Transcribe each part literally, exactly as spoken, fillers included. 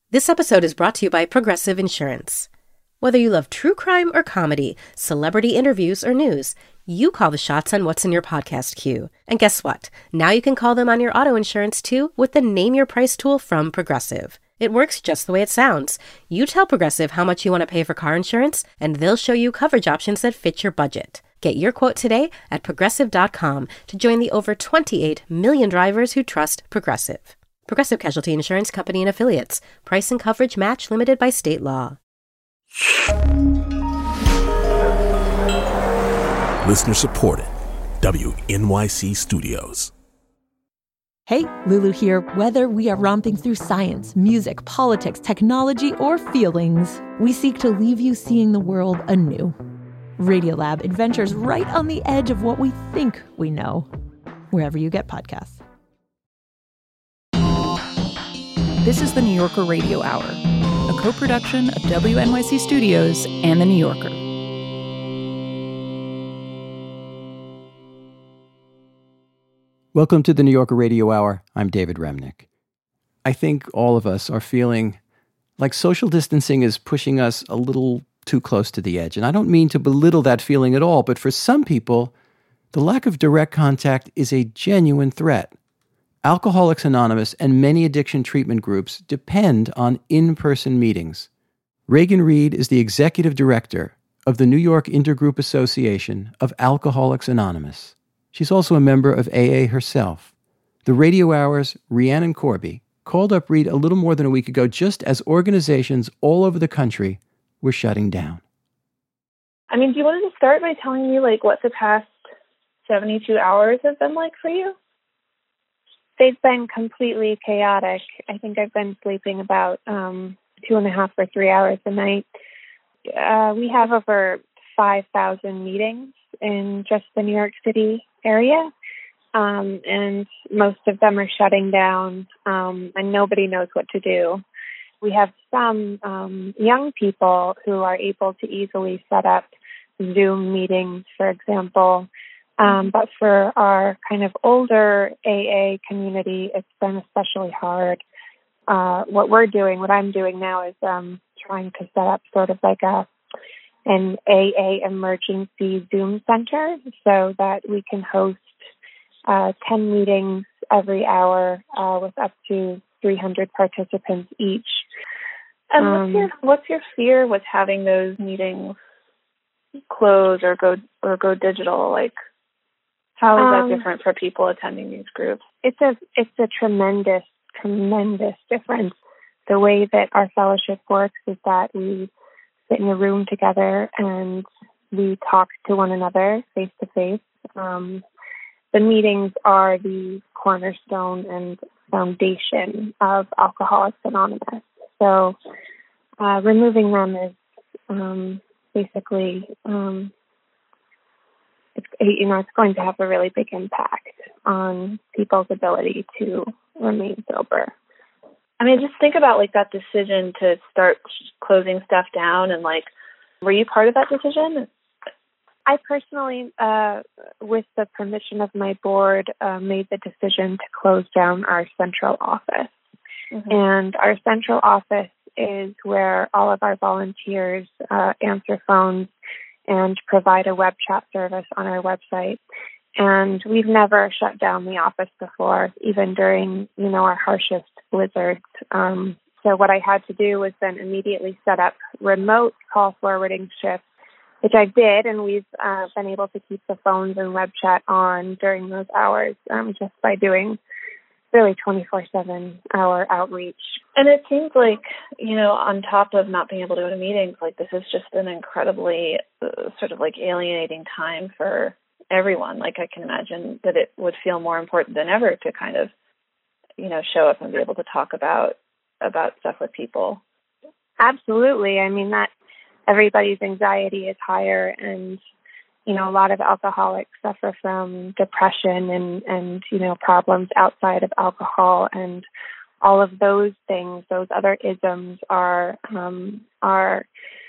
This episode is brought to you by Progressive Insurance. Whether you love true crime or comedy, celebrity interviews or news, you call the shots on what's in your podcast queue. And guess what? Now you can call them on your auto insurance too with the Name Your Price tool from Progressive. It works just the way it sounds. You tell Progressive how much you want to pay for car insurance, and they'll show you coverage options that fit your budget. Get your quote today at progressive dot com to join the over twenty-eight million drivers who trust Progressive. Progressive Casualty Insurance Company and Affiliates. Price and coverage match limited by state law. Listener supported. W N Y C Studios. Hey, Lulu here. Whether we are romping through science, music, politics, technology, or feelings, we seek to leave you seeing the world anew. Radiolab adventures right on the edge of what we think we know, wherever you get podcasts. This is the New Yorker Radio Hour, a co-production of W N Y C Studios and The New Yorker. Welcome to the New Yorker Radio Hour. I'm David Remnick. I think all of us are feeling like social distancing is pushing us a little too close to the edge. And I don't mean to belittle that feeling at all, but for some people, the lack of direct contact is a genuine threat. Alcoholics Anonymous and many addiction treatment groups depend on in-person meetings. Reagan Reed is the executive director of the New York Intergroup Association of Alcoholics Anonymous. She's also a member of A A herself. The Radio Hour's Rhiannon Corby called up Reed a little more than a week ago just as organizations all over the country were shutting down. I mean, do you want to start by telling me, like, what the past seventy-two hours have been like for you? They've been completely chaotic. I think I've been sleeping about um, two and a half or three hours a night. Uh, we have over five thousand meetings in just the New York City area, um, and most of them are shutting down, um, and nobody knows what to do. We have some um, young people who are able to easily set up Zoom meetings, for example. Um, but for our kind of older A A community, it's been especially hard. Uh, what we're doing, what I'm doing now is um, trying to set up sort of like a an A A emergency Zoom center so that we can host uh, ten meetings every hour uh, with up to three hundred participants each. And Um, what's your what's your fear with having those meetings close or go or go digital? Like, how is Um, that different for people attending these groups? It's a it's a tremendous, tremendous difference. The way that our fellowship works is that we sit in a room together and we talk to one another face to face. Um, the meetings are the cornerstone and foundation of Alcoholics Anonymous. So uh, removing them is um, basically um, It's, you know, it's going to have a really big impact on people's ability to remain sober. I mean, just think about, like, that decision to start closing stuff down and, like, were you part of that decision? I personally, uh, with the permission of my board, uh, made the decision to close down our central office. Mm-hmm. And our central office is where all of our volunteers uh, answer phones and provide a web chat service on our website. And we've never shut down the office before, even during, you know, our harshest blizzards. Um, so what I had to do was then immediately set up remote call forwarding shifts, which I did, and we've uh, been able to keep the phones and web chat on during those hours um, just by doing really twenty-four seven hour outreach. And it seems like, you know, on top of not being able to go to meetings, like, this is just an incredibly uh, sort of like alienating time for everyone. Like, I can imagine that it would feel more important than ever to kind of, you know, show up and be able to talk about about stuff with people. Absolutely. I mean, that everybody's anxiety is higher, and you know, a lot of alcoholics suffer from depression and, and, you know, problems outside of alcohol, and all of those things, those other isms are, um, are,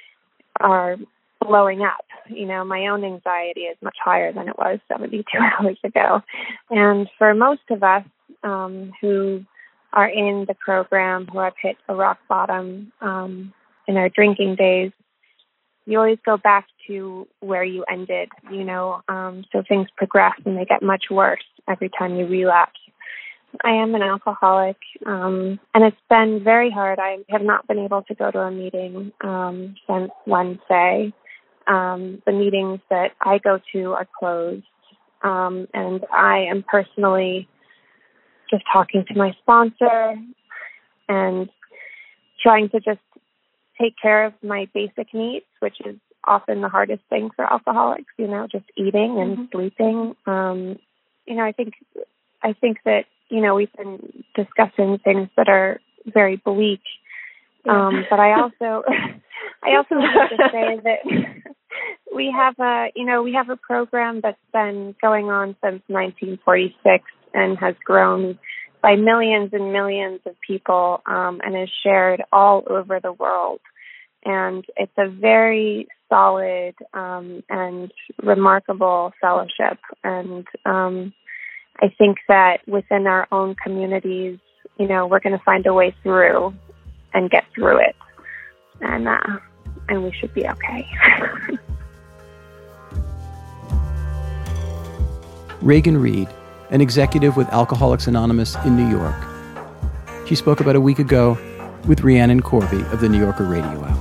are blowing up. You know, my own anxiety is much higher than it was seventy-two hours ago. And for most of us, um, who are in the program who have hit a rock bottom um, in our drinking days, you always go back to where you ended, you know, um, so things progress and they get much worse every time you relapse. I am an alcoholic, um, and it's been very hard. I have not been able to go to a meeting um, since Wednesday. Um, the meetings that I go to are closed, um, and I am personally just talking to my sponsor and trying to just take care of my basic needs, which is often the hardest thing for alcoholics, you know, just eating and mm-hmm. sleeping. Um, you know, I think, I think that, you know, we've been discussing things that are very bleak. Yeah. Um, but I also, I also want to say that we have a, you know, we have a program that's been going on since nineteen forty-six and has grown by millions and millions of people, um, and is shared all over the world. And it's a very solid um, and remarkable fellowship. And um, I think that within our own communities, you know, we're going to find a way through and get through it. And, uh, and we should be okay. Reagan Reed, an executive with Alcoholics Anonymous in New York. She spoke about a week ago with Rhiannon Corby of the New Yorker Radio Hour.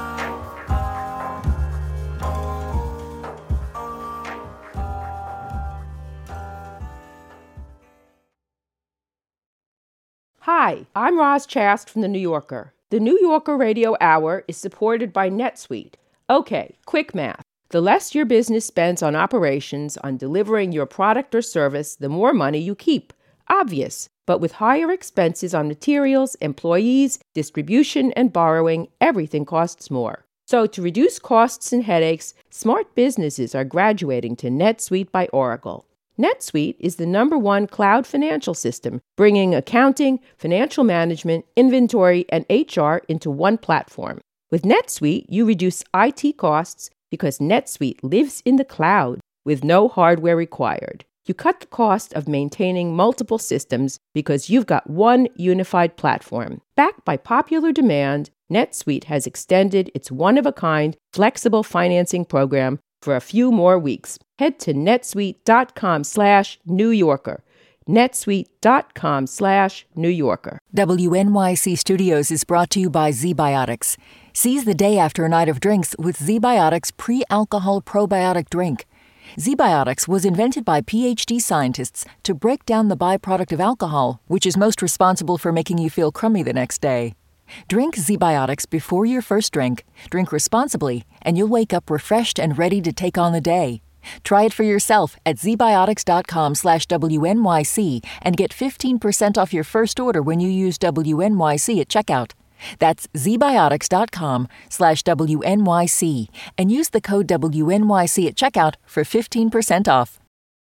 Hi, I'm Roz Chast from The New Yorker. The New Yorker Radio Hour is supported by NetSuite. Okay, quick math. The less your business spends on operations, on delivering your product or service, the more money you keep. Obvious. But with higher expenses on materials, employees, distribution, and borrowing, everything costs more. So to reduce costs and headaches, smart businesses are graduating to NetSuite by Oracle. NetSuite is the number one cloud financial system, bringing accounting, financial management, inventory, and H R into one platform. With NetSuite, you reduce I T costs because NetSuite lives in the cloud with no hardware required. You cut the cost of maintaining multiple systems because you've got one unified platform. Backed by popular demand, NetSuite has extended its one-of-a-kind flexible financing program for a few more weeks. Head to netsuite.com slash New Yorker. netsuite.com slash New Yorker. W N Y C Studios is brought to you by ZBiotics. Seize the day after a night of drinks with ZBiotics pre-alcohol probiotic drink. ZBiotics was invented by P H D scientists to break down the byproduct of alcohol, which is most responsible for making you feel crummy the next day. Drink ZBiotics before your first drink, drink responsibly, and you'll wake up refreshed and ready to take on the day. Try it for yourself at zbiotics.com slash WNYC and get fifteen percent off your first order when you use W N Y C at checkout. That's zbiotics.com slash WNYC and use the code W N Y C at checkout for fifteen percent off.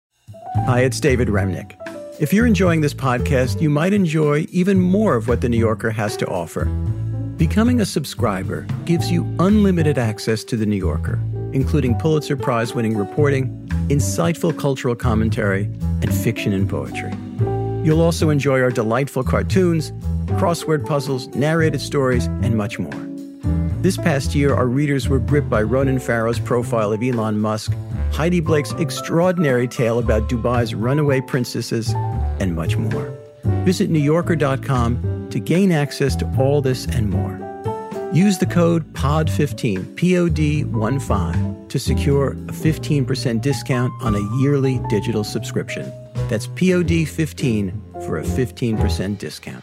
Hi, it's David Remnick. If you're enjoying this podcast, you might enjoy even more of what The New Yorker has to offer. Becoming a subscriber gives you unlimited access to The New Yorker, including Pulitzer Prize-winning reporting, insightful cultural commentary, and fiction and poetry. You'll also enjoy our delightful cartoons, crossword puzzles, narrated stories, and much more. This past year, our readers were gripped by Ronan Farrow's profile of Elon Musk, Heidi Blake's extraordinary tale about Dubai's runaway princesses, and much more. Visit New Yorker dot com to gain access to all this and more. Use the code P O D fifteen, P O D fifteen, to secure a fifteen percent discount on a yearly digital subscription. That's P O D fifteen for a fifteen percent discount.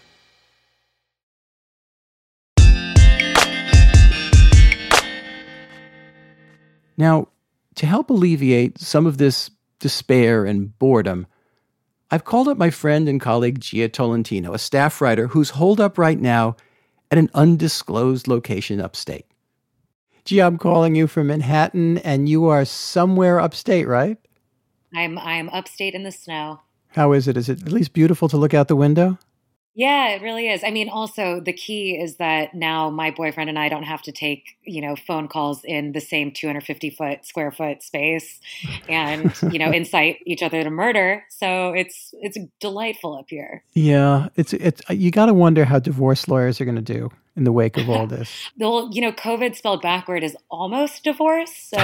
Now, to help alleviate some of this despair and boredom, I've called up my friend and colleague Gia Tolentino, a staff writer who's holed up right now at an undisclosed location upstate. Gia, I'm calling you from Manhattan, and you are somewhere upstate, right? I'm I'm upstate in the snow. How is it? Is it at least beautiful to look out the window? Yeah, it really is. I mean, also the key is that now my boyfriend and I don't have to take, you know, phone calls in the same two hundred fifty foot square foot space and, you know, incite each other to murder. So it's, it's delightful up here. Yeah. It's, it's, you got to wonder how divorce lawyers are going to do in the wake of all this. Well, you know, COVID spelled backward is almost divorce. So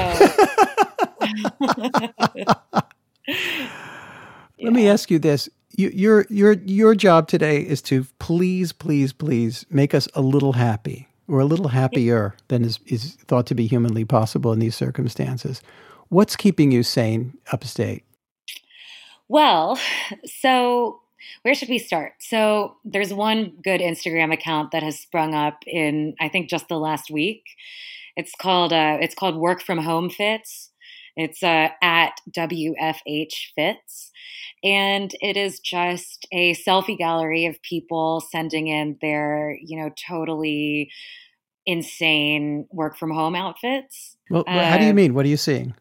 let me ask you this. You, your your your job today is to please, please, please make us a little happy or a little happier than is, is thought to be humanly possible in these circumstances. What's keeping you sane upstate? Well, so where should we start? So there's one good Instagram account that has sprung up in, I think, just the last week. It's called uh, it's called Work From Home Fits. It's uh, at W F H Fits. And it is just a selfie gallery of people sending in their, you know, totally insane work from home outfits. Well, uh, how do you mean? What are you seeing?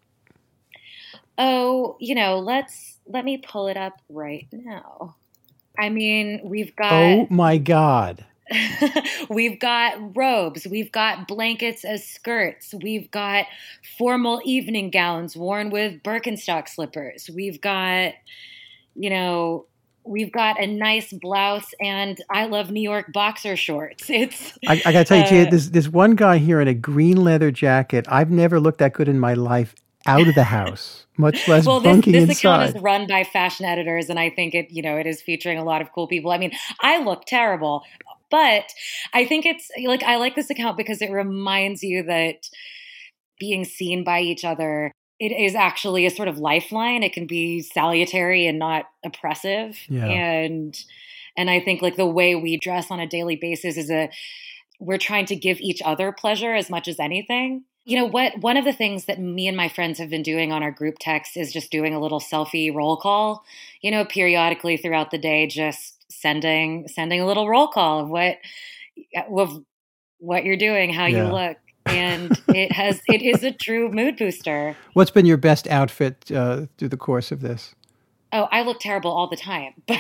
Oh, you know, let's, let me pull it up right now. I mean, we've got... Oh my God. We've got robes. We've got blankets as skirts. We've got formal evening gowns worn with Birkenstock slippers. We've got... You know, we've got a nice blouse and I Love New York boxer shorts. It's I, I got to tell you, uh, Gia, there's, there's one guy here in a green leather jacket. I've never looked that good in my life out of the house, much less well, bunking this, this inside. account is run by fashion editors, and I think it, you know, it is featuring a lot of cool people. I mean, I look terrible, but I think it's like I like this account because it reminds you that being seen by each other, it is actually a sort of lifeline. It can be salutary and not oppressive. Yeah. And and I think like the way we dress on a daily basis is a we're trying to give each other pleasure as much as anything. You know what? One of the things that me and my friends have been doing on our group text is just doing a little selfie roll call. You know, periodically throughout the day, just sending sending a little roll call of what of what you're doing, how Yeah. you look. And it has, it is a true mood booster. What's been your best outfit uh, through the course of this? Oh, I look terrible all the time, but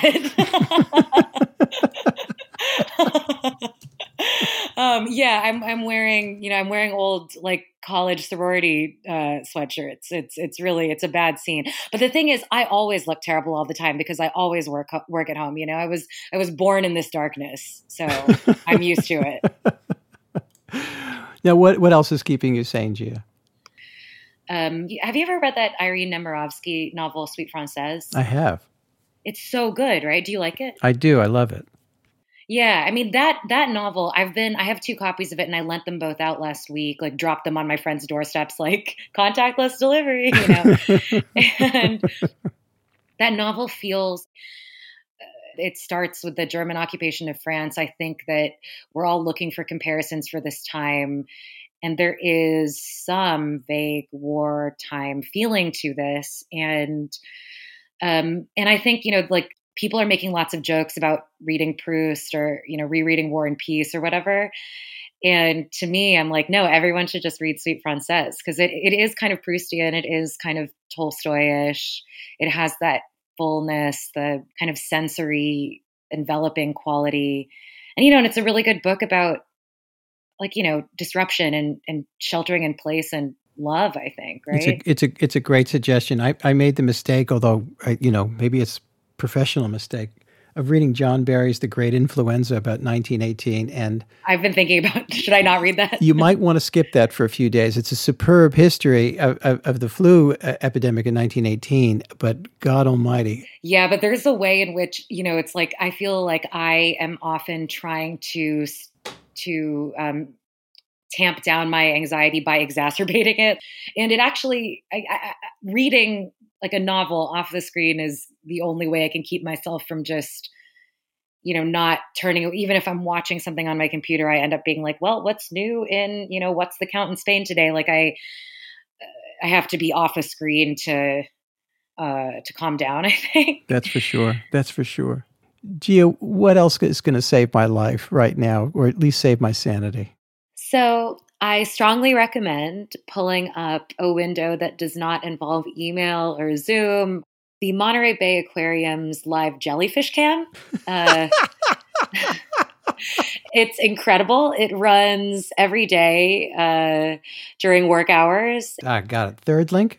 um, yeah, I'm I'm wearing, you know, I'm wearing old like college sorority uh, sweatshirts. It's it's really it's a bad scene. But the thing is, I always look terrible all the time because I always work work at home. You know, I was I was born in this darkness, so I'm used to it. Now, what, what else is keeping you sane, Gia? Um, have you ever read that Irene Nemirovsky novel, Suite Française? I have. It's so good, right? Do you like it? I do. I love it. Yeah. I mean, that that novel, I've been, I have two copies of it and I lent them both out last week, like dropped them on my friends' doorsteps, like contactless delivery, you know? And that novel feels... It starts with the German occupation of France. I think that we're all looking for comparisons for this time. And there is some vague wartime feeling to this. And um, and I think, you know, like people are making lots of jokes about reading Proust or, you know, rereading War and Peace or whatever. And to me, I'm like, no, everyone should just read Suite Française because it, it is kind of Proustian. It is kind of Tolstoy-ish. It has that fullness, the kind of sensory enveloping quality. And, you know, and it's a really good book about like, you know, disruption and, and sheltering in place and love, I think, right? It's a, it's a, it's a great suggestion. I, I made the mistake, although, I, you know, maybe it's a professional mistake, of reading John Barry's The Great Influenza about nineteen eighteen. And I've been thinking about, should I not read that? You might want to skip that for a few days. It's a superb history of, of, of the flu epidemic in nineteen eighteen, but God almighty. Yeah, but there's a way in which, you know, it's like, I feel like I am often trying to, to um, tamp down my anxiety by exacerbating it. And it actually, I, I, reading like a novel off the screen is the only way I can keep myself from just, you know, not turning, even if I'm watching something on my computer, I end up being like, well, what's new in, you know, what's the count in Spain today? Like I, I have to be off a screen to, uh, to calm down, I think. That's for sure. That's for sure. Gia, what else is going to save my life right now, or at least save my sanity? So I strongly recommend pulling up a window that does not involve email or Zoom. The Monterey Bay Aquarium's live jellyfish cam. Uh, It's incredible. It runs every day uh, during work hours. I got it. Third link?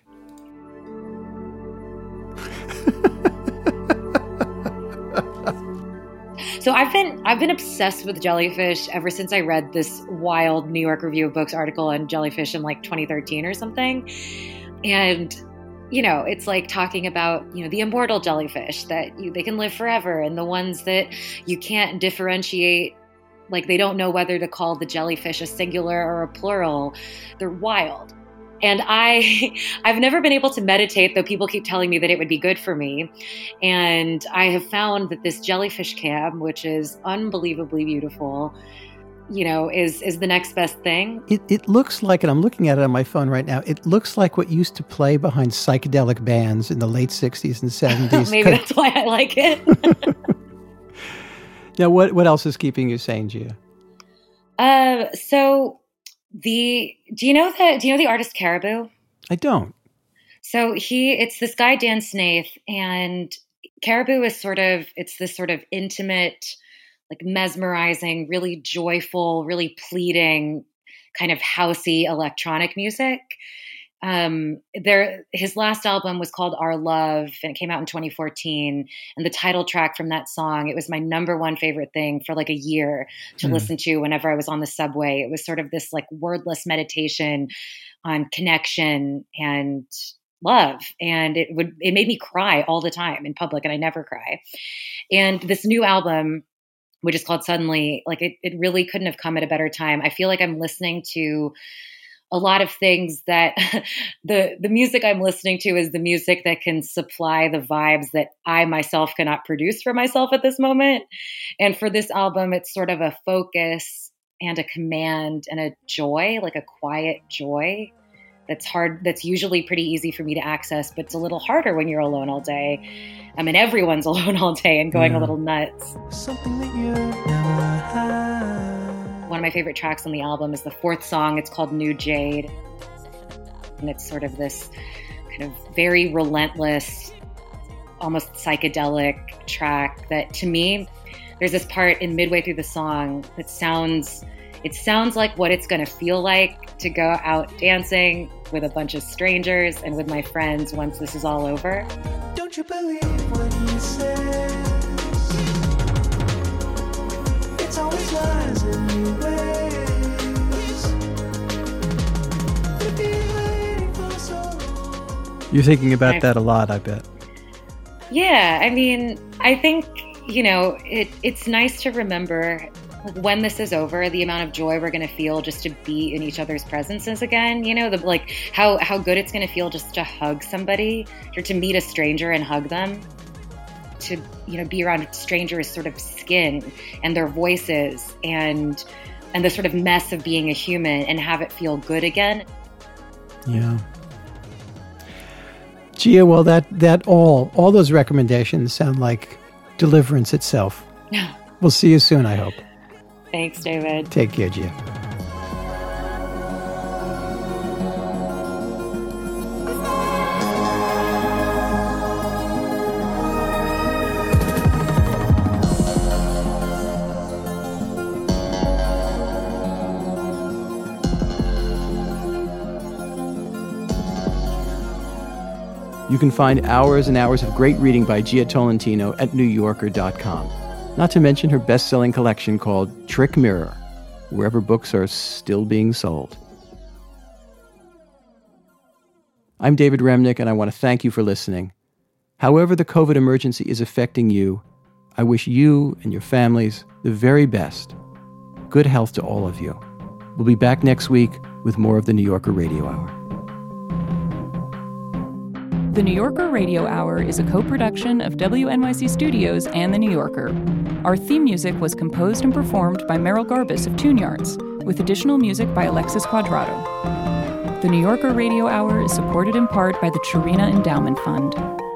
So I've been I've been obsessed with jellyfish ever since I read this wild New York Review of Books article on jellyfish in like twenty thirteen or something. And, you know, it's like talking about, you know, the immortal jellyfish that you, they can live forever, and the ones that you can't differentiate, like they don't know whether to call the jellyfish a singular or a plural. They're wild. And I, I've never been able to meditate, though people keep telling me that it would be good for me. And I have found that this jellyfish cam, which is unbelievably beautiful, you know, is is the next best thing. It it looks like, and I'm looking at it on my phone right now, it looks like what used to play behind psychedelic bands in the late sixties and seventies. Maybe that's why I like it. Now, what, what else is keeping you sane, Gia? Uh, so... The do you know the do you know the artist Caribou? I don't. So he it's this guy Dan Snaith, and Caribou is sort of it's this sort of intimate, like mesmerizing, really joyful, really pleading, kind of housey electronic music. Um, there, his last album was called Our Love, and it came out in twenty fourteen. And the title track from that song, it was my number one favorite thing for like a year to mm. listen to whenever I was on the subway. It was sort of this like wordless meditation on connection and love. And it would, it made me cry all the time in public, and I never cry. And this new album, which is called Suddenly, like it, it really couldn't have come at a better time. I feel like I'm listening to a lot of things that the the music I'm listening to is the music that can supply the vibes that I myself cannot produce for myself at this moment. And for this album, it's sort of a focus and a command and a joy, like a quiet joy that's hard, that's usually pretty easy for me to access, but it's a little harder when you're alone all day. I mean, everyone's alone all day and going yeah. a little nuts. Something that you never had. One of my favorite tracks on the album is the fourth song. It's called New Jade. And it's sort of this kind of very relentless, almost psychedelic track that, to me, there's this part in midway through the song that sounds, it sounds like what it's going to feel like to go out dancing with a bunch of strangers and with my friends once this is all over. Don't you believe what he says? It's always lies in new ways. You're thinking about I, that a lot, I bet. Yeah, I mean, I think, you know, it, it's nice to remember when this is over, the amount of joy we're going to feel just to be in each other's presences again. You know, the like how, how good it's going to feel just to hug somebody or to meet a stranger and hug them. To, you know, be around strangers' sort of skin and their voices and and the sort of mess of being a human and have it feel good again. Yeah. Gia, well, that that all all those recommendations sound like deliverance itself. We'll see you soon, I hope. Thanks, David. Take care, Gia. You can find hours and hours of great reading by Gia Tolentino at new yorker dot com. Not to mention her best-selling collection called Trick Mirror, wherever books are still being sold. I'm David Remnick, and I want to thank you for listening. However the COVID emergency is affecting you, I wish you and your families the very best. Good health to all of you. We'll be back next week with more of the New Yorker Radio Hour. The New Yorker Radio Hour is a co-production of W N Y C Studios and The New Yorker. Our theme music was composed and performed by Merrill Garbus of Tune Yards, with additional music by Alexis Quadrado. The New Yorker Radio Hour is supported in part by the Chirina Endowment Fund.